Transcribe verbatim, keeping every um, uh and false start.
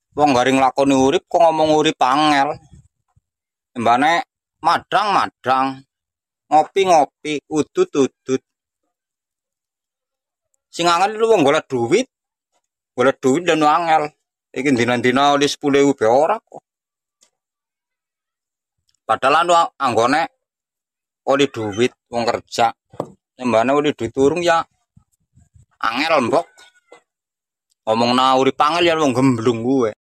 Wong garing lakoni urip kok ngomong urip angel. Mbane madang-madang, ngopi-ngopi, udut-udut. Sing angel itu wong golek duit. Golek duit dan angel. Iki dina-dina oleh sepuluh ribu be ora kok. Padahal anu anggone oleh duit wong kerja. Mbane oleh duit turung ya angel mbok. Ngomong na urip angel ya wong gemblung kuwe.